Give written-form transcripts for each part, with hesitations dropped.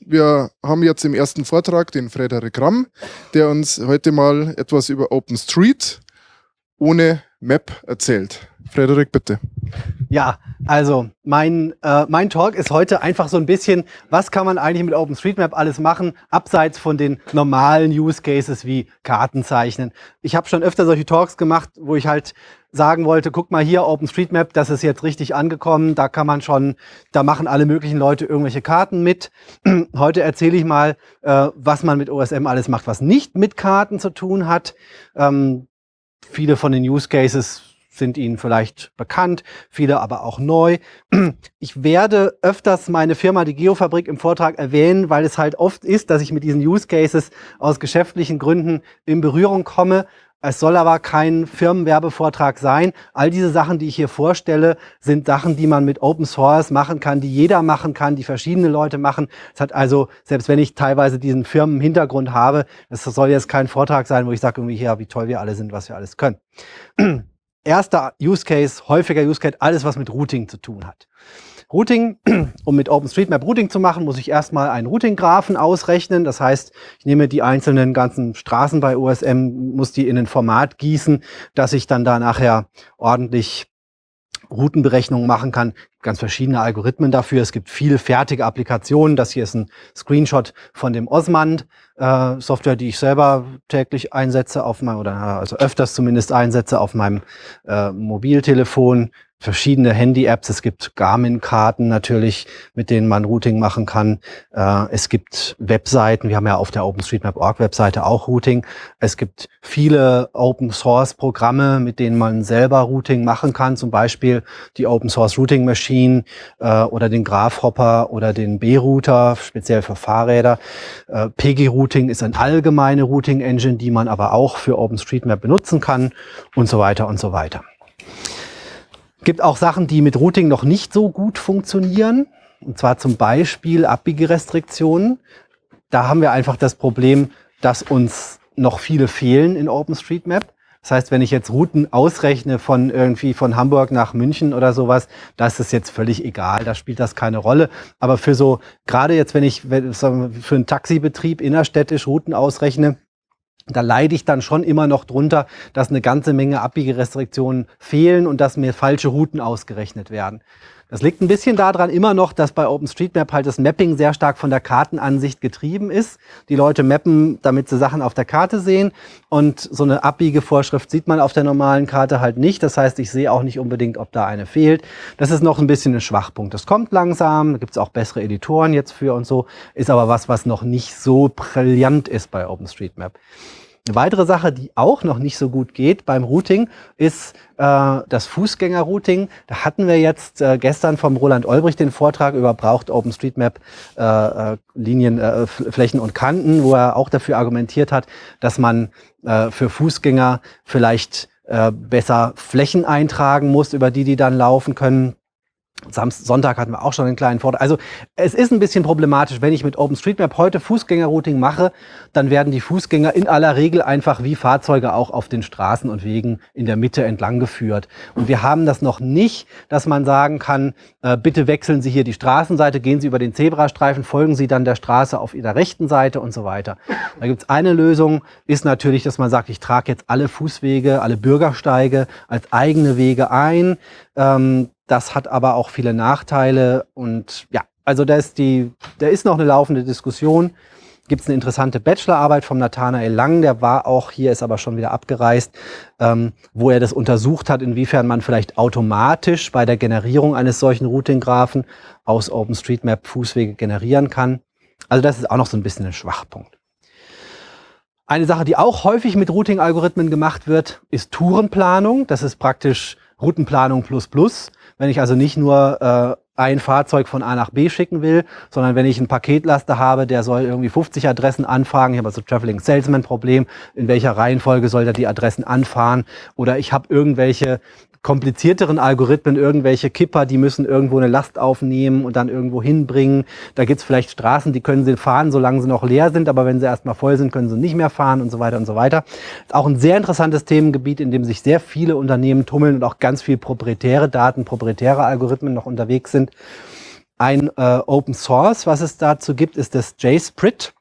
Wir haben jetzt im ersten Vortrag den Frederik Ramm, der uns heute mal etwas über OpenStreet ohne Map erzählt. Frederik, bitte. Ja, also mein Talk ist heute einfach so ein bisschen, was kann man eigentlich mit OpenStreetMap alles machen, abseits von den normalen Use Cases wie Karten zeichnen. Ich habe schon öfter solche Talks gemacht, wo ich halt sagen wollte, guck mal hier, OpenStreetMap, das ist jetzt richtig angekommen, da kann man schon, da machen alle möglichen Leute irgendwelche Karten mit. Heute erzähle ich mal, was man mit OSM alles macht, was nicht mit Karten zu tun hat. Viele von den Use Cases sind Ihnen vielleicht bekannt, viele aber auch neu. Ich werde öfters meine Firma, die Geofabrik, im Vortrag erwähnen, weil es halt oft ist, dass ich mit diesen Use Cases aus geschäftlichen Gründen in Berührung komme. Es soll aber kein Firmenwerbevortrag sein. All diese Sachen, die ich hier vorstelle, sind Sachen, die man mit Open Source machen kann, die jeder machen kann, die verschiedene Leute machen. Es hat also, selbst wenn ich teilweise diesen Firmenhintergrund habe, das soll jetzt kein Vortrag sein, wo ich sage irgendwie, ja, wie toll wir alle sind, was wir alles können. Erster Use Case, häufiger Use Case, alles, was mit Routing zu tun hat. Routing, um mit OpenStreetMap Routing zu machen, muss ich erstmal einen Routing-Graphen ausrechnen. Das heißt, ich nehme die einzelnen ganzen Straßen bei OSM, muss die in ein Format gießen, dass ich dann da nachher ordentlich Routenberechnungen machen kann. Ganz verschiedene Algorithmen dafür. Es gibt viele fertige Applikationen. Das hier ist ein Screenshot von dem Osmand, Software, die ich selber täglich einsetze auf meinem, oder also öfters zumindest einsetze auf meinem Mobiltelefon. Verschiedene Handy-Apps. Es gibt Garmin-Karten natürlich, mit denen man Routing machen kann. Es gibt Webseiten. Wir haben ja auf der OpenStreetMap.org-Webseite auch Routing. Es gibt viele Open-Source-Programme, mit denen man selber Routing machen kann. Zum Beispiel die Open-Source-Routing-Machine oder den Graphhopper oder den B-Router, speziell für Fahrräder. PG-Routing ist eine allgemeine Routing-Engine, die man aber auch für OpenStreetMap benutzen kann und so weiter und so weiter. Gibt auch Sachen, die mit Routing noch nicht so gut funktionieren. Und zwar zum Beispiel Abbiegerestriktionen. Da haben wir einfach das Problem, dass uns noch viele fehlen in OpenStreetMap. Das heißt, wenn ich jetzt Routen ausrechne von irgendwie von Hamburg nach München oder sowas, da ist es jetzt völlig egal, da spielt das keine Rolle. Aber für so, gerade jetzt, wenn ich für einen Taxibetrieb innerstädtisch Routen ausrechne, da leide ich dann schon immer noch drunter, dass eine ganze Menge Abbiegerestriktionen fehlen und dass mir falsche Routen ausgerechnet werden. Das liegt ein bisschen daran immer noch, dass bei OpenStreetMap halt das Mapping sehr stark von der Kartenansicht getrieben ist. Die Leute mappen, damit sie Sachen auf der Karte sehen. Und so eine Abbiegevorschrift sieht man auf der normalen Karte halt nicht. Das heißt, ich sehe auch nicht unbedingt, ob da eine fehlt. Das ist noch ein bisschen ein Schwachpunkt. Das kommt langsam, da gibt es auch bessere Editoren jetzt für und so. Ist aber was noch nicht so brillant ist bei OpenStreetMap. Eine weitere Sache, die auch noch nicht so gut geht beim Routing, ist das Fußgänger-Routing. Da hatten wir jetzt gestern vom Roland Olbricht den Vortrag über braucht OpenStreetMap Linien, Flächen und Kanten, wo er auch dafür argumentiert hat, dass man für Fußgänger vielleicht besser Flächen eintragen muss, über die dann laufen können. Sonntag hatten wir auch schon einen kleinen Vortrag. Also es ist ein bisschen problematisch, wenn ich mit OpenStreetMap heute Fußgängerrouting mache, dann werden die Fußgänger in aller Regel einfach wie Fahrzeuge auch auf den Straßen und Wegen in der Mitte entlang geführt. Und wir haben das noch nicht, dass man sagen kann, bitte wechseln Sie hier die Straßenseite, gehen Sie über den Zebrastreifen, folgen Sie dann der Straße auf Ihrer rechten Seite und so weiter. Da gibt es eine Lösung, ist natürlich, dass man sagt, ich trage jetzt alle Fußwege, alle Bürgersteige als eigene Wege ein. Das hat aber auch viele Nachteile und ja, also da ist noch eine laufende Diskussion. Gibt es eine interessante Bachelorarbeit vom Nathanael Lang, der war auch hier, ist aber schon wieder abgereist, wo er das untersucht hat, inwiefern man vielleicht automatisch bei der Generierung eines solchen Routing-Graphen aus OpenStreetMap Fußwege generieren kann. Also das ist auch noch so ein bisschen ein Schwachpunkt. Eine Sache, die auch häufig mit Routing-Algorithmen gemacht wird, ist Tourenplanung. Das ist praktisch Routenplanung plus. Wenn ich also nicht nur ein Fahrzeug von A nach B schicken will, sondern wenn ich einen Paketlaster habe, der soll irgendwie 50 Adressen anfahren, ich habe also Traveling Salesman Problem, in welcher Reihenfolge soll der die Adressen anfahren, oder ich habe irgendwelche komplizierteren Algorithmen, irgendwelche Kipper, die müssen irgendwo eine Last aufnehmen und dann irgendwo hinbringen. Da gibt's vielleicht Straßen, die können sie fahren, solange sie noch leer sind, aber wenn sie erstmal voll sind, können sie nicht mehr fahren und so weiter und so weiter. Ist auch ein sehr interessantes Themengebiet, in dem sich sehr viele Unternehmen tummeln und auch ganz viel proprietäre Daten, proprietäre Algorithmen noch unterwegs sind. Ein Open Source, was es dazu gibt, ist das JSprit.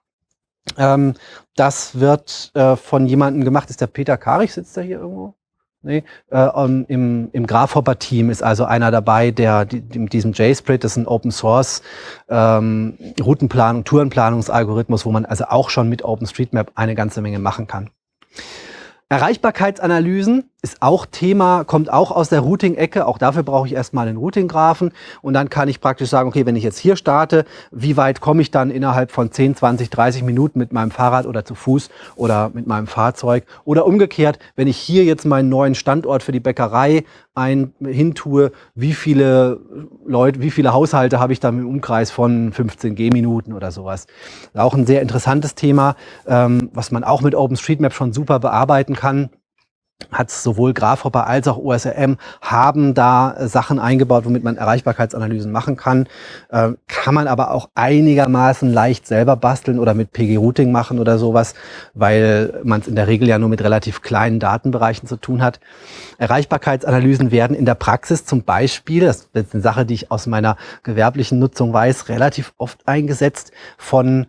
Das wird von jemandem gemacht, ist der Peter Karich, sitzt der hier irgendwo? Nee, im Graphhopper-Team ist also einer dabei, der mit diesem JSprit, das ist ein Open Source Routenplanung, Tourenplanungsalgorithmus, wo man also auch schon mit OpenStreetMap eine ganze Menge machen kann. Erreichbarkeitsanalysen ist auch Thema, kommt auch aus der Routing-Ecke. Auch dafür brauche ich erstmal einen Routing-Graphen. Und dann kann ich praktisch sagen, okay, wenn ich jetzt hier starte, wie weit komme ich dann innerhalb von 10, 20, 30 Minuten mit meinem Fahrrad oder zu Fuß oder mit meinem Fahrzeug? Oder umgekehrt, wenn ich hier jetzt meinen neuen Standort für die Bäckerei hintue, wie viele Leute, wie viele Haushalte habe ich dann im Umkreis von 15 Gehminuten oder sowas. Auch ein sehr interessantes Thema, was man auch mit OpenStreetMap schon super bearbeiten kann. Hat sowohl Graphhopper als auch OSRM haben da Sachen eingebaut, womit man Erreichbarkeitsanalysen machen kann. Kann man aber auch einigermaßen leicht selber basteln oder mit PG-Routing machen oder sowas, weil man es in der Regel ja nur mit relativ kleinen Datenbereichen zu tun hat. Erreichbarkeitsanalysen werden in der Praxis zum Beispiel, das ist eine Sache, die ich aus meiner gewerblichen Nutzung weiß, relativ oft eingesetzt von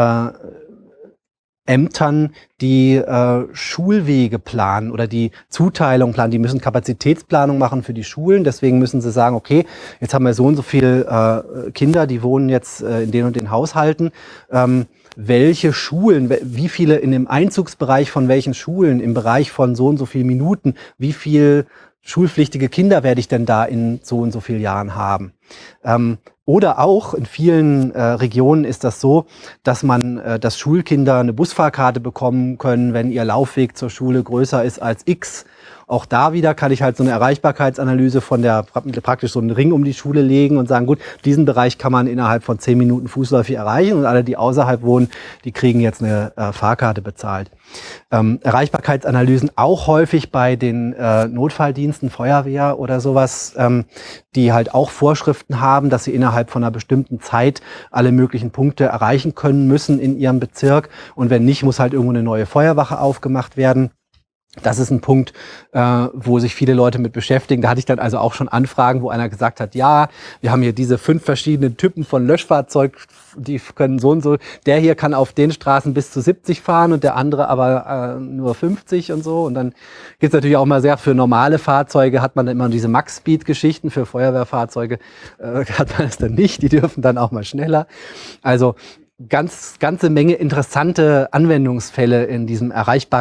Ämtern, die Schulwege planen oder die Zuteilung planen. Die müssen Kapazitätsplanung machen für die Schulen. Deswegen müssen sie sagen, okay, jetzt haben wir so und so viele Kinder, die wohnen jetzt in den und den Haushalten. Welche Schulen, wie viele in dem Einzugsbereich von welchen Schulen, im Bereich von so und so viel Minuten, wie viel schulpflichtige Kinder werde ich denn da in so und so vielen Jahren haben? Oder auch in vielen Regionen ist das so, dass dass Schulkinder eine Busfahrkarte bekommen können, wenn ihr Laufweg zur Schule größer ist als X. Auch da wieder kann ich halt so eine Erreichbarkeitsanalyse von praktisch so einen Ring um die Schule legen und sagen, gut, diesen Bereich kann man innerhalb von 10 Minuten fußläufig erreichen und alle, die außerhalb wohnen, die kriegen jetzt eine Fahrkarte bezahlt. Erreichbarkeitsanalysen auch häufig bei den Notfalldiensten, Feuerwehr oder sowas, die halt auch Vorschriften haben, dass sie innerhalb von einer bestimmten Zeit alle möglichen Punkte erreichen können müssen in ihrem Bezirk. Und wenn nicht, muss halt irgendwo eine neue Feuerwache aufgemacht werden. Das ist ein Punkt, wo sich viele Leute mit beschäftigen. Da hatte ich dann also auch schon Anfragen, wo einer gesagt hat, ja, wir haben hier diese 5 verschiedenen Typen von Löschfahrzeug, die können so und so. Der hier kann auf den Straßen bis zu 70 fahren und der andere aber nur 50 und so. Und dann gibt's natürlich auch mal sehr für normale Fahrzeuge, hat man dann immer diese Max-Speed-Geschichten. Für Feuerwehrfahrzeuge hat man es dann nicht. Die dürfen dann auch mal schneller. Also ganze Menge interessante Anwendungsfälle in diesem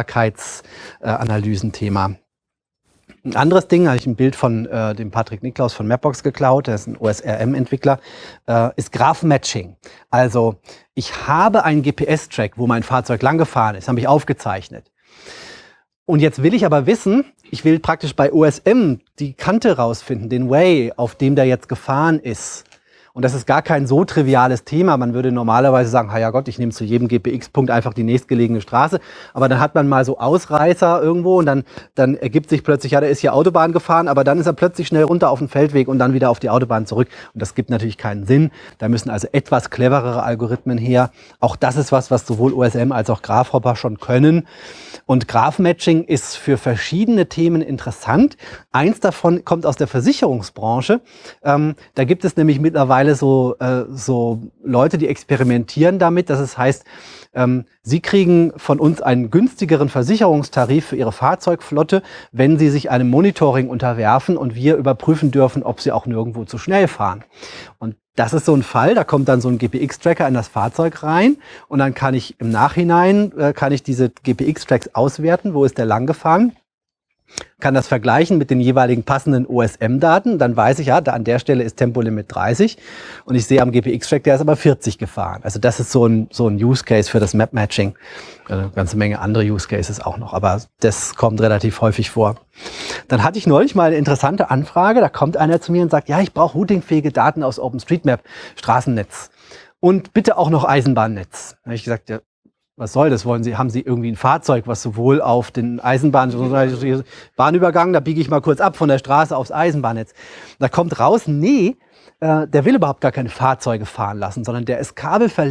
Erreichbarkeitsanalysen-Thema. Ein anderes Ding, habe ich ein Bild von dem Patrick Niklaus von Mapbox geklaut, der ist ein OSRM-Entwickler, ist Graph-Matching. Also ich habe einen GPS-Track, wo mein Fahrzeug lang gefahren ist, habe ich aufgezeichnet. Und jetzt will ich aber wissen, ich will praktisch bei OSM die Kante rausfinden, den Way, auf dem der jetzt gefahren ist. Und das ist gar kein so triviales Thema. Man würde normalerweise sagen, ja Gott, ich nehme zu jedem GPX-Punkt einfach die nächstgelegene Straße. Aber dann hat man mal so Ausreißer irgendwo und dann ergibt sich plötzlich, ja, der ist hier Autobahn gefahren, aber dann ist er plötzlich schnell runter auf den Feldweg und dann wieder auf die Autobahn zurück. Und das gibt natürlich keinen Sinn. Da müssen also etwas cleverere Algorithmen her. Auch das ist was sowohl OSM als auch Graphhopper schon können. Und Graph-Matching ist für verschiedene Themen interessant. Eins davon kommt aus der Versicherungsbranche. Da gibt es nämlich mittlerweile so Leute, die experimentieren damit. Das heißt, sie kriegen von uns einen günstigeren Versicherungstarif für ihre Fahrzeugflotte, wenn sie sich einem Monitoring unterwerfen und wir überprüfen dürfen, ob sie auch nirgendwo zu schnell fahren. Und das ist so ein Fall, da kommt dann so ein GPX-Tracker in das Fahrzeug rein und dann kann ich im Nachhinein diese GPX-Tracks auswerten, wo ist der lang gefahren. Kann das vergleichen mit den jeweiligen passenden OSM-Daten. Dann weiß ich, ja, da an der Stelle ist Tempolimit 30 und ich sehe am GPX-Track, der ist aber 40 gefahren. Also das ist so ein Use Case für das Map-Matching. Eine ganze Menge andere Use Cases auch noch, aber das kommt relativ häufig vor. Dann hatte ich neulich mal eine interessante Anfrage. Da kommt einer zu mir und sagt, ja, ich brauche routingfähige Daten aus OpenStreetMap, Straßennetz und bitte auch noch Eisenbahnnetz. Da habe ich gesagt, ja, was soll das? Haben Sie irgendwie ein Fahrzeug, was sowohl auf den Bahnübergang, da biege ich mal kurz ab von der Straße aufs Eisenbahnnetz. Da kommt raus, nee, der will überhaupt gar keine Fahrzeuge fahren lassen, sondern der ist Kabelverleger.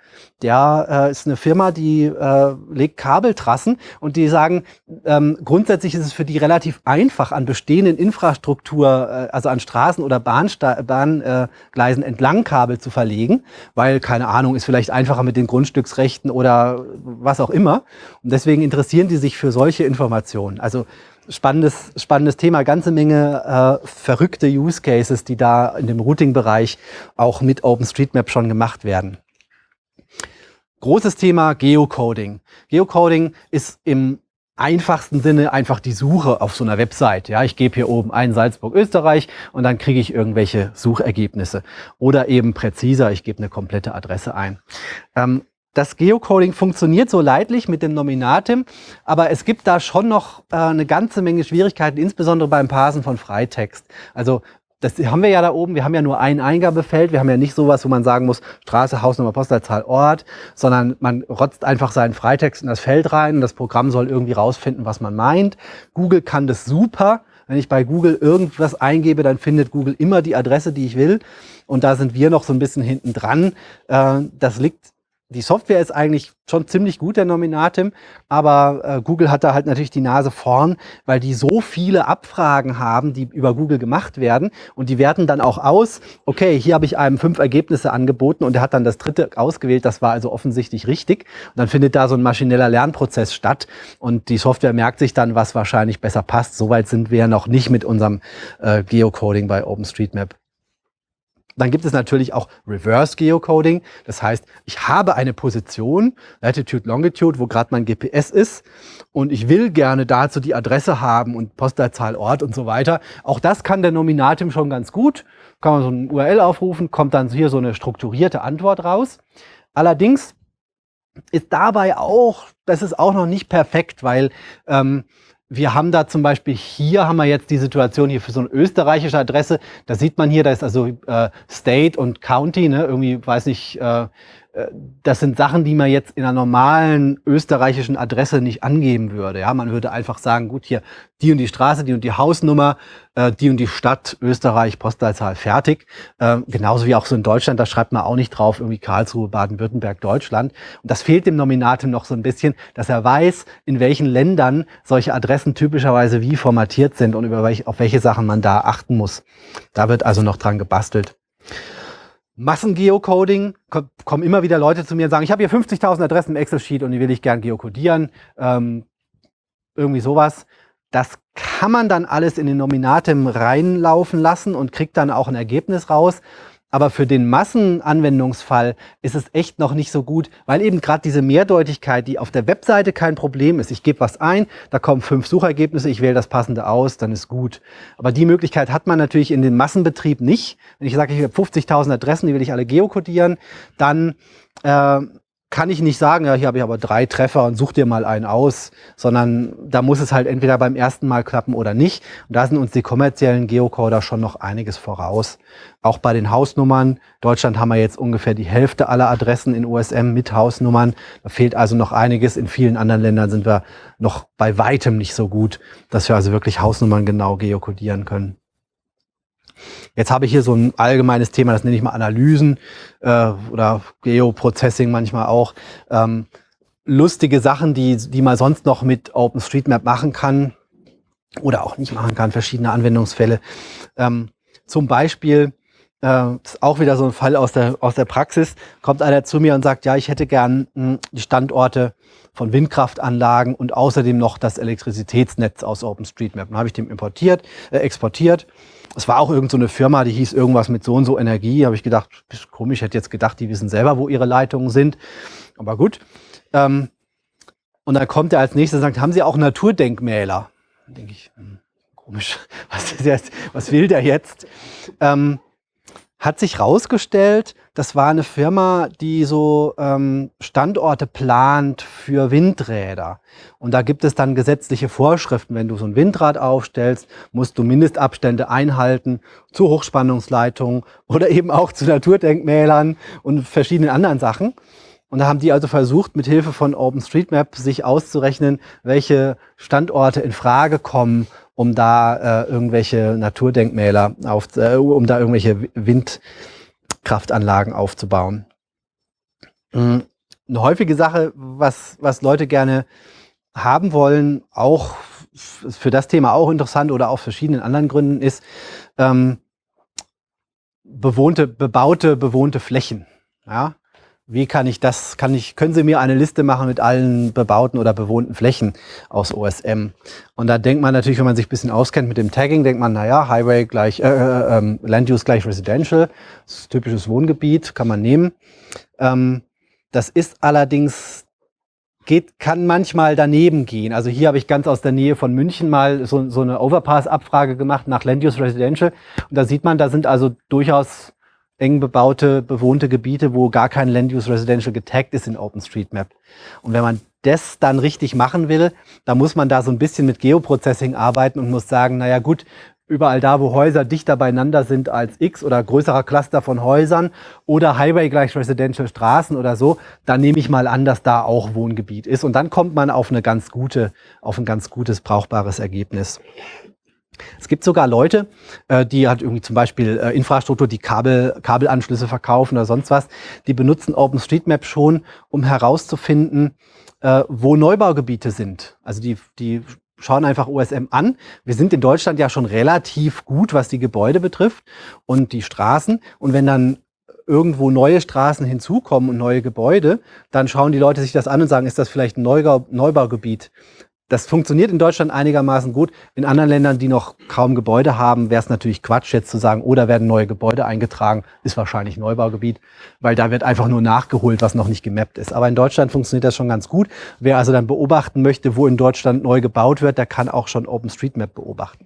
Der ist eine Firma, die legt Kabeltrassen und die sagen, grundsätzlich ist es für die relativ einfach, an bestehenden Infrastruktur, also an Straßen oder Bahngleisen entlang Kabel zu verlegen, weil, keine Ahnung, ist vielleicht einfacher mit den Grundstücksrechten oder was auch immer. Und deswegen interessieren die sich für solche Informationen. Also spannendes Thema, ganze Menge verrückte Use Cases, die da in dem Routing-Bereich auch mit OpenStreetMap schon gemacht werden. Großes Thema Geocoding. Geocoding ist im einfachsten Sinne einfach die Suche auf so einer Website. Ja, ich gebe hier oben ein Salzburg, Österreich und dann kriege ich irgendwelche Suchergebnisse. Oder eben präziser, ich gebe eine komplette Adresse ein. Das Geocoding funktioniert so leidlich mit dem Nominatim, aber es gibt da schon noch eine ganze Menge Schwierigkeiten, insbesondere beim Parsen von Freitext. Also das haben wir ja da oben, wir haben ja nur ein Eingabefeld, wir haben ja nicht sowas, wo man sagen muss, Straße, Hausnummer, Postleitzahl, Ort, sondern man rotzt einfach seinen Freitext in das Feld rein und das Programm soll irgendwie rausfinden, was man meint. Google kann das super. Wenn ich bei Google irgendwas eingebe, dann findet Google immer die Adresse, die ich will. Und da sind wir noch so ein bisschen hinten dran. Die Software ist eigentlich schon ziemlich gut, der Nominatim, aber Google hat da halt natürlich die Nase vorn, weil die so viele Abfragen haben, die über Google gemacht werden und die werten dann auch aus, okay, hier habe ich einem 5 Ergebnisse angeboten und er hat dann das 3. ausgewählt, das war also offensichtlich richtig. Und dann findet da so ein maschineller Lernprozess statt und die Software merkt sich dann, was wahrscheinlich besser passt. Soweit sind wir noch nicht mit unserem Geocoding bei OpenStreetMap. Dann gibt es natürlich auch Reverse Geocoding. Das heißt, ich habe eine Position, Latitude, Longitude, wo gerade mein GPS ist und ich will gerne dazu die Adresse haben und Postleitzahl, Ort und so weiter. Auch das kann der Nominatim schon ganz gut. Kann man so ein URL aufrufen, kommt dann hier so eine strukturierte Antwort raus. Allerdings ist dabei auch, das ist auch noch nicht perfekt, weil wir haben da zum Beispiel, hier haben wir jetzt die Situation hier für so eine österreichische Adresse. Da sieht man hier, da ist also State und County, ne? Irgendwie, weiß nicht, das sind Sachen, die man jetzt in einer normalen österreichischen Adresse nicht angeben würde. Ja, man würde einfach sagen, gut, hier die und die Straße, die und die Hausnummer, die und die Stadt, Österreich, Postleitzahl, fertig. Genauso wie auch so in Deutschland, da schreibt man auch nicht drauf, irgendwie Karlsruhe, Baden-Württemberg, Deutschland. Und das fehlt dem Nominatim noch so ein bisschen, dass er weiß, in welchen Ländern solche Adressen typischerweise wie formatiert sind und auf welche Sachen man da achten muss. Da wird also noch dran gebastelt. Massengeocoding, kommen immer wieder Leute zu mir und sagen, ich habe hier 50.000 Adressen im Excel-Sheet und die will ich gern geocodieren. Irgendwie sowas. Das kann man dann alles in den Nominatim reinlaufen lassen und kriegt dann auch ein Ergebnis raus. Aber für den Massenanwendungsfall ist es echt noch nicht so gut, weil eben gerade diese Mehrdeutigkeit, die auf der Webseite kein Problem ist. Ich gebe was ein, da kommen 5 Suchergebnisse, ich wähle das passende aus, dann ist gut. Aber die Möglichkeit hat man natürlich in dem Massenbetrieb nicht. Wenn ich sage, ich habe 50.000 Adressen, die will ich alle geokodieren, dann kann ich nicht sagen, ja, hier habe ich aber 3 Treffer und such dir mal einen aus, sondern da muss es halt entweder beim ersten Mal klappen oder nicht. Und da sind uns die kommerziellen Geocoder schon noch einiges voraus. Auch bei den Hausnummern. In Deutschland haben wir jetzt ungefähr die Hälfte aller Adressen in OSM mit Hausnummern. Da fehlt also noch einiges. In vielen anderen Ländern sind wir noch bei weitem nicht so gut, dass wir also wirklich Hausnummern genau geokodieren können. Jetzt habe ich hier so ein allgemeines Thema, das nenne ich mal Analysen oder Geoprocessing manchmal auch. Lustige Sachen, die man sonst noch mit OpenStreetMap machen kann oder auch nicht machen kann, verschiedene Anwendungsfälle. Zum Beispiel, das ist auch wieder so ein Fall aus der Praxis, kommt einer zu mir und sagt, ja, ich hätte gern die Standorte von Windkraftanlagen und außerdem noch das Elektrizitätsnetz aus OpenStreetMap. Dann habe ich dem exportiert. Es war auch irgend so eine Firma, die hieß irgendwas mit so und so Energie. Habe ich gedacht, ist komisch, ich hätte jetzt gedacht, die wissen selber, wo ihre Leitungen sind. Aber gut. Und dann kommt er als nächstes und sagt, haben Sie auch Naturdenkmäler? Dann denke ich, komisch, was will der jetzt? Hat sich rausgestellt, das war eine Firma, die so Standorte plant für Windräder. Und da gibt es dann gesetzliche Vorschriften. Wenn du so ein Windrad aufstellst, musst du Mindestabstände einhalten zu Hochspannungsleitungen oder eben auch zu Naturdenkmälern und verschiedenen anderen Sachen. Und da haben die also versucht, mit Hilfe von OpenStreetMap sich auszurechnen, welche Standorte in Frage kommen, um da irgendwelche Naturdenkmäler um da irgendwelche Windkraftanlagen aufzubauen. Eine häufige Sache, was Leute gerne haben wollen, auch für das Thema auch interessant oder aus verschiedenen anderen Gründen ist, bebaute Flächen. Ja? Wie kann ich das, können Sie mir eine Liste machen mit allen bebauten oder bewohnten Flächen aus OSM? Und da denkt man natürlich, wenn man sich ein bisschen auskennt mit dem Tagging, denkt man, naja, Highway gleich, Land Use gleich Residential, das ist typisches Wohngebiet, kann man nehmen. Das ist allerdings, kann manchmal daneben gehen. Also hier habe ich ganz aus der Nähe von München mal so eine Overpass-Abfrage gemacht nach Land Use Residential. Und da sieht man, da sind also durchaus eng bebaute, bewohnte Gebiete, wo gar kein Land Use Residential getaggt ist in OpenStreetMap. Und wenn man das dann richtig machen will, dann muss man da so ein bisschen mit Geoprocessing arbeiten und muss sagen, naja gut, überall da, wo Häuser dichter beieinander sind als X oder größerer Cluster von Häusern oder Highway gleich Residential Straßen oder so, dann nehme ich mal an, dass da auch Wohngebiet ist. Und dann kommt man auf ein ganz gutes, brauchbares Ergebnis. Es gibt sogar Leute, die halt irgendwie zum Beispiel Infrastruktur, die Kabelanschlüsse verkaufen oder sonst was, die benutzen OpenStreetMap schon, um herauszufinden, wo Neubaugebiete sind. Also die schauen einfach OSM an. Wir sind in Deutschland ja schon relativ gut, was die Gebäude betrifft und die Straßen. Und wenn dann irgendwo neue Straßen hinzukommen und neue Gebäude, dann schauen die Leute sich das an und sagen, ist das vielleicht ein Neubaugebiet? Das funktioniert in Deutschland einigermaßen gut. In anderen Ländern, die noch kaum Gebäude haben, wäre es natürlich Quatsch, jetzt zu sagen, oh, da werden neue Gebäude eingetragen, ist wahrscheinlich Neubaugebiet, weil da wird einfach nur nachgeholt, was noch nicht gemappt ist. Aber in Deutschland funktioniert das schon ganz gut. Wer also dann beobachten möchte, wo in Deutschland neu gebaut wird, der kann auch schon OpenStreetMap beobachten.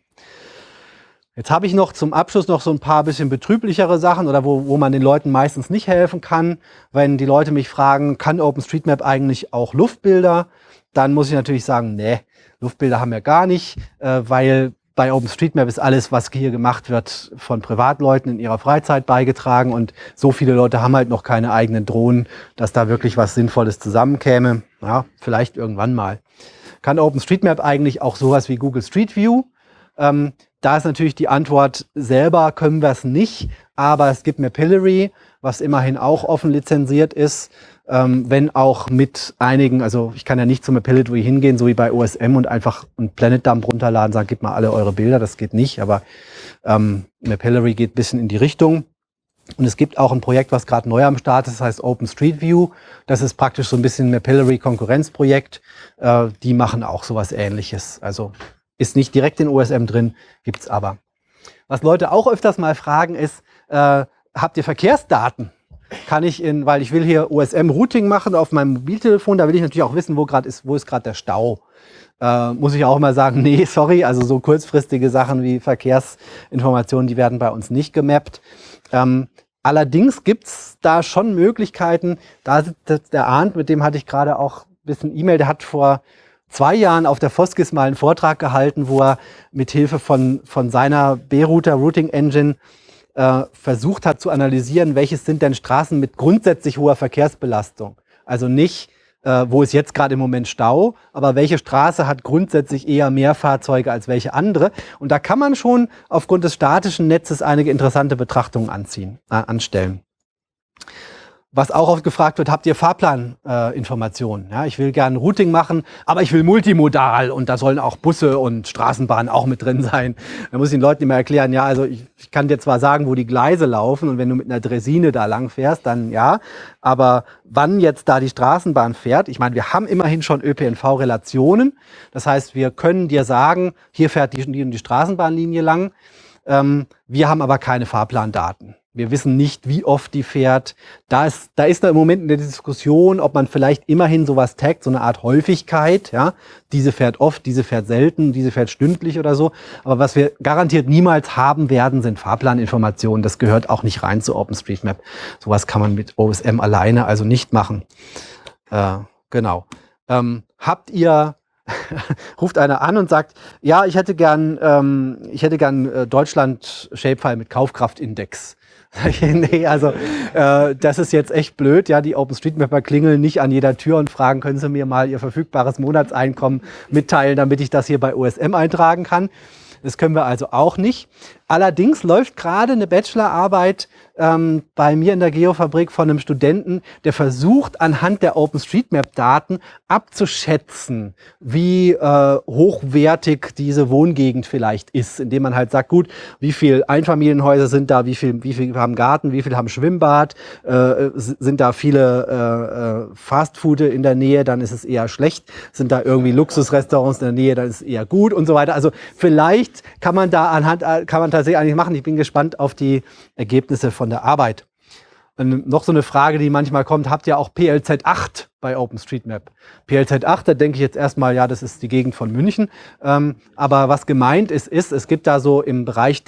Jetzt habe ich noch zum Abschluss noch so ein paar bisschen betrüblichere Sachen oder wo man den Leuten meistens nicht helfen kann. Wenn die Leute mich fragen, kann OpenStreetMap eigentlich auch Luftbilder? Dann muss ich natürlich sagen, nee, Luftbilder haben wir gar nicht, weil bei OpenStreetMap ist alles, was hier gemacht wird, von Privatleuten in ihrer Freizeit beigetragen und so viele Leute haben halt noch keine eigenen Drohnen, dass da wirklich was Sinnvolles zusammenkäme. Ja, vielleicht irgendwann mal. Kann OpenStreetMap eigentlich auch sowas wie Google Street View? Da ist natürlich die Antwort, selber können wir es nicht, aber es gibt Mapillary, was immerhin auch offen lizenziert ist, wenn auch mit einigen, also ich kann ja nicht zum Mapillary hingehen, so wie bei OSM und einfach einen Planet Dump runterladen, sagen, gib mal alle eure Bilder, das geht nicht, aber Mapillary geht ein bisschen in die Richtung. Und es gibt auch ein Projekt, was gerade neu am Start ist, das heißt OpenStreetView. Das ist praktisch so ein bisschen ein Mapillary-Konkurrenzprojekt. Die machen auch sowas Ähnliches. Also ist nicht direkt in OSM drin, gibt's aber. Was Leute auch öfters mal fragen ist, habt ihr Verkehrsdaten? Kann ich weil ich will hier OSM-Routing machen auf meinem Mobiltelefon, da will ich natürlich auch wissen, wo ist gerade der Stau. Muss ich auch mal sagen, nee, sorry, also so kurzfristige Sachen wie Verkehrsinformationen, die werden bei uns nicht gemappt. Allerdings gibt's da schon Möglichkeiten, da sitzt der Arndt, mit dem hatte ich gerade auch ein bisschen E-Mail, der hat vor 2 Jahren auf der Foskis mal einen Vortrag gehalten, wo er mit Hilfe von seiner B-Router Routing Engine versucht hat zu analysieren, welches sind denn Straßen mit grundsätzlich hoher Verkehrsbelastung. Also nicht, wo ist jetzt gerade im Moment Stau, aber welche Straße hat grundsätzlich eher mehr Fahrzeuge als welche andere. Und da kann man schon aufgrund des statischen Netzes einige interessante Betrachtungen anstellen. Was auch oft gefragt wird, habt ihr Fahrplaninformationen? Ja, ich will gerne Routing machen, aber ich will multimodal und da sollen auch Busse und Straßenbahnen auch mit drin sein. Da muss ich den Leuten immer erklären, ja, also ich kann dir zwar sagen, wo die Gleise laufen und wenn du mit einer Dresine da lang fährst, dann ja, aber wann jetzt da die Straßenbahn fährt, ich meine, wir haben immerhin schon ÖPNV-Relationen, das heißt, wir können dir sagen, hier fährt die Straßenbahnlinie lang, wir haben aber keine Fahrplandaten. Wir wissen nicht, wie oft die fährt. Da ist da im Moment eine Diskussion, ob man vielleicht immerhin sowas taggt, so eine Art Häufigkeit. Ja, diese fährt oft, diese fährt selten, diese fährt stündlich oder so. Aber was wir garantiert niemals haben werden, sind Fahrplaninformationen. Das gehört auch nicht rein zu OpenStreetMap. Sowas kann man mit OSM alleine also nicht machen. Genau. Habt ihr ruft einer an und sagt, ja, ich hätte gern Deutschland Shapefile mit Kaufkraftindex. Nee, also das ist jetzt echt blöd. Ja, die OpenStreetMapper klingeln nicht an jeder Tür und fragen, können Sie mir mal Ihr verfügbares Monatseinkommen mitteilen, damit ich das hier bei OSM eintragen kann. Das können wir also auch nicht. Allerdings läuft gerade eine Bachelorarbeit bei mir in der Geofabrik von einem Studenten, der versucht, anhand der OpenStreetMap-Daten abzuschätzen, wie hochwertig diese Wohngegend vielleicht ist, indem man halt sagt, gut, wie viel Einfamilienhäuser sind da, wie viel haben Garten, wie viel haben Schwimmbad, sind da viele Fastfood in der Nähe, dann ist es eher schlecht, sind da irgendwie Luxusrestaurants in der Nähe, dann ist es eher gut und so weiter. Also vielleicht kann man tatsächlich eigentlich machen. Ich bin gespannt auf die Ergebnisse von der Arbeit. Und noch so eine Frage, die manchmal kommt, habt ihr auch PLZ8 bei OpenStreetMap? PLZ8, da denke ich jetzt erstmal, ja, das ist die Gegend von München. Aber was gemeint ist, es gibt da so im Bereich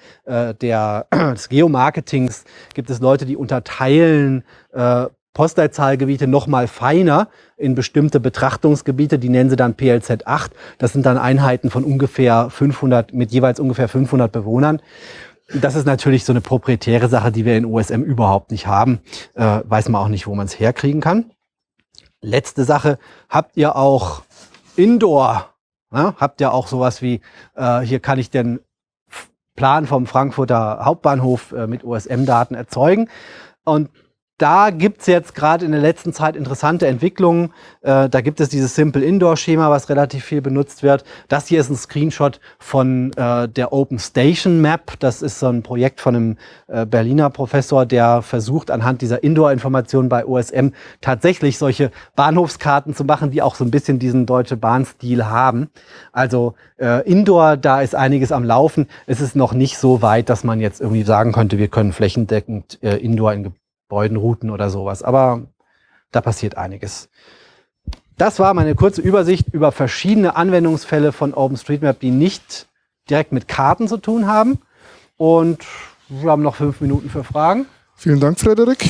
des Geomarketings, gibt es Leute, die unterteilen Postleitzahlgebiete noch mal feiner in bestimmte Betrachtungsgebiete, die nennen sie dann PLZ8. Das sind dann Einheiten von ungefähr 500, mit jeweils ungefähr 500 Bewohnern. Das ist natürlich so eine proprietäre Sache, die wir in OSM überhaupt nicht haben. Weiß man auch nicht, wo man es herkriegen kann. Letzte Sache, habt ihr auch Indoor? Habt ihr auch sowas wie, hier kann ich den Plan vom Frankfurter Hauptbahnhof mit OSM-Daten erzeugen? Und da gibt's jetzt gerade in der letzten Zeit interessante Entwicklungen. Da gibt es dieses Simple Indoor-Schema, was relativ viel benutzt wird. Das hier ist ein Screenshot von der Open Station Map. Das ist so ein Projekt von einem Berliner Professor, der versucht, anhand dieser Indoor-Informationen bei OSM tatsächlich solche Bahnhofskarten zu machen, die auch so ein bisschen diesen Deutsche Bahn-Stil haben. Also Indoor, da ist einiges am Laufen. Es ist noch nicht so weit, dass man jetzt irgendwie sagen könnte, wir können flächendeckend Indoor in Gebäudenrouten oder sowas. Aber da passiert einiges. Das war meine kurze Übersicht über verschiedene Anwendungsfälle von OpenStreetMap, die nicht direkt mit Karten zu tun haben. Und wir haben noch 5 Minuten für Fragen. Vielen Dank, Frederik.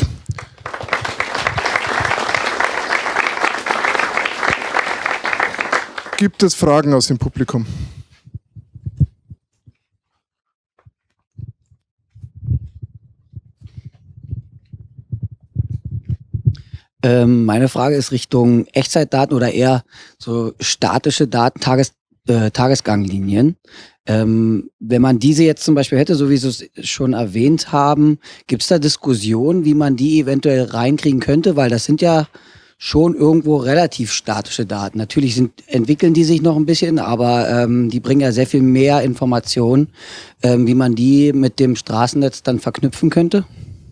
Gibt es Fragen aus dem Publikum? Meine Frage ist Richtung Echtzeitdaten oder eher so statische Daten, Tagesganglinien. Wenn man diese jetzt zum Beispiel hätte, so wie Sie es schon erwähnt haben, gibt es da Diskussionen, wie man die eventuell reinkriegen könnte? Weil das sind ja schon irgendwo relativ statische Daten. Natürlich entwickeln die sich noch ein bisschen, aber die bringen ja sehr viel mehr Informationen, wie man die mit dem Straßennetz dann verknüpfen könnte.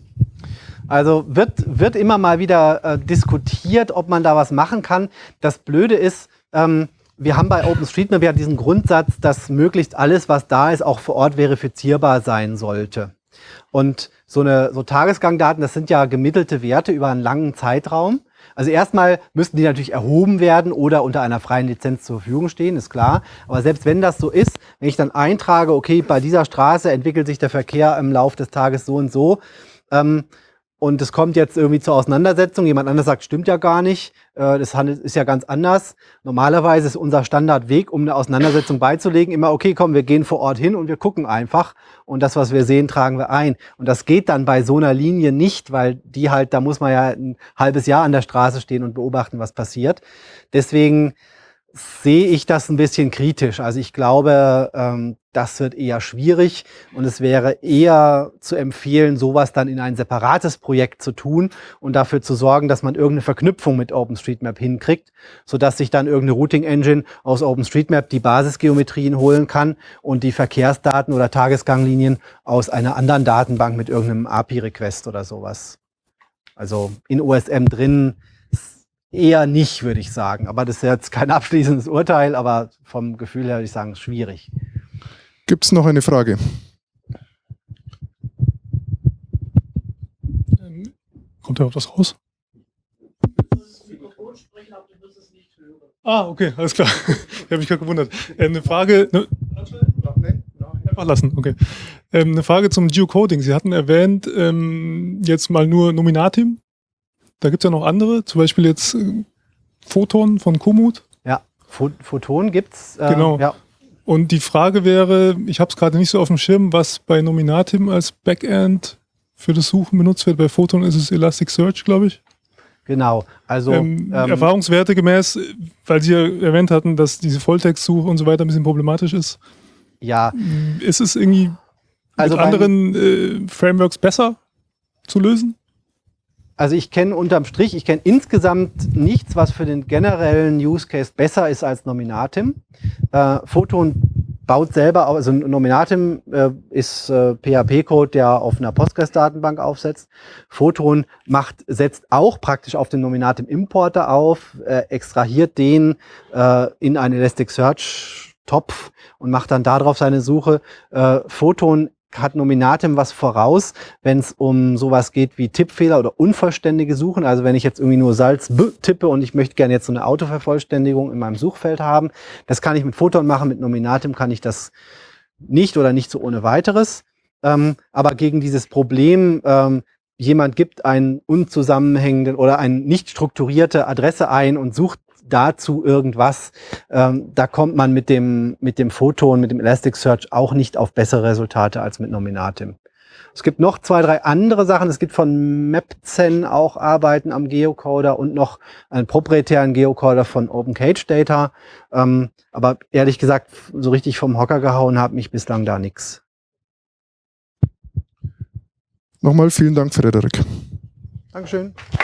Also wird immer mal wieder diskutiert, ob man da was machen kann. Das Blöde ist, wir haben bei OpenStreetMap ja diesen Grundsatz, dass möglichst alles, was da ist, auch vor Ort verifizierbar sein sollte. Und so Tagesgangdaten, das sind ja gemittelte Werte über einen langen Zeitraum. Also erstmal müssten die natürlich erhoben werden oder unter einer freien Lizenz zur Verfügung stehen, ist klar. Aber selbst wenn das so ist, wenn ich dann eintrage, okay, bei dieser Straße entwickelt sich der Verkehr im Laufe des Tages so und so, und es kommt jetzt irgendwie zur Auseinandersetzung. Jemand anderes sagt, stimmt ja gar nicht. Das ist ja ganz anders. Normalerweise ist unser Standardweg, um eine Auseinandersetzung beizulegen, immer, okay, komm, wir gehen vor Ort hin und wir gucken einfach. Und das, was wir sehen, tragen wir ein. Und das geht dann bei so einer Linie nicht, weil die halt, da muss man ja ein halbes Jahr an der Straße stehen und beobachten, was passiert. Deswegen sehe ich das ein bisschen kritisch. Also ich glaube, das wird eher schwierig und es wäre eher zu empfehlen, sowas dann in ein separates Projekt zu tun und dafür zu sorgen, dass man irgendeine Verknüpfung mit OpenStreetMap hinkriegt, sodass sich dann irgendeine Routing-Engine aus OpenStreetMap die Basisgeometrien holen kann und die Verkehrsdaten oder Tagesganglinien aus einer anderen Datenbank mit irgendeinem API-Request oder sowas. Also in OSM drin eher nicht, würde ich sagen. Aber das ist jetzt kein abschließendes Urteil, aber vom Gefühl her würde ich sagen, schwierig. Gibt es noch eine Frage? Kommt da was raus? Ah, okay, alles klar. Ich habe mich gerade gewundert. Eine Frage. Einfach lassen, okay. Eine Frage zum Geocoding. Sie hatten erwähnt, jetzt mal nur Nominatim. Da gibt es ja noch andere, zum Beispiel jetzt Photon von Komoot. Ja, Photon gibt's. Genau. Ja. Und die Frage wäre, ich habe es gerade nicht so auf dem Schirm, was bei Nominatim als Backend für das Suchen benutzt wird. Bei Photon ist es Elasticsearch, glaube ich. Genau. Also Erfahrungswerte gemäß, weil Sie ja erwähnt hatten, dass diese Volltextsuche und so weiter ein bisschen problematisch ist. Ja. Ist es irgendwie Also mit anderen Frameworks besser zu lösen? Also ich kenne unterm Strich, ich kenne insgesamt nichts, was für den generellen Use Case besser ist als Nominatim. Photon baut selber, also Nominatim ist PHP-Code, der auf einer Postgres-Datenbank aufsetzt. Photon setzt auch praktisch auf den Nominatim-Importer auf, extrahiert den in einen Elasticsearch-Topf und macht dann darauf seine Suche. Photon hat Nominatim was voraus, wenn es um sowas geht wie Tippfehler oder unvollständige Suchen. Also wenn ich jetzt irgendwie nur Salz tippe und ich möchte gerne jetzt so eine Autovervollständigung in meinem Suchfeld haben, das kann ich mit Photon machen, mit Nominatim kann ich das nicht oder nicht so ohne weiteres. Aber gegen dieses Problem, jemand gibt einen unzusammenhängenden oder eine nicht strukturierte Adresse ein und sucht dazu irgendwas, da kommt man mit dem Photon, mit dem Elasticsearch auch nicht auf bessere Resultate als mit Nominatim. Es gibt noch 2, 3 andere Sachen. Es gibt von Mapzen auch Arbeiten am Geocoder und noch einen proprietären Geocoder von OpenCacheData. Aber ehrlich gesagt, so richtig vom Hocker gehauen hat mich bislang da nichts. Nochmal vielen Dank, Frederik. Dankeschön.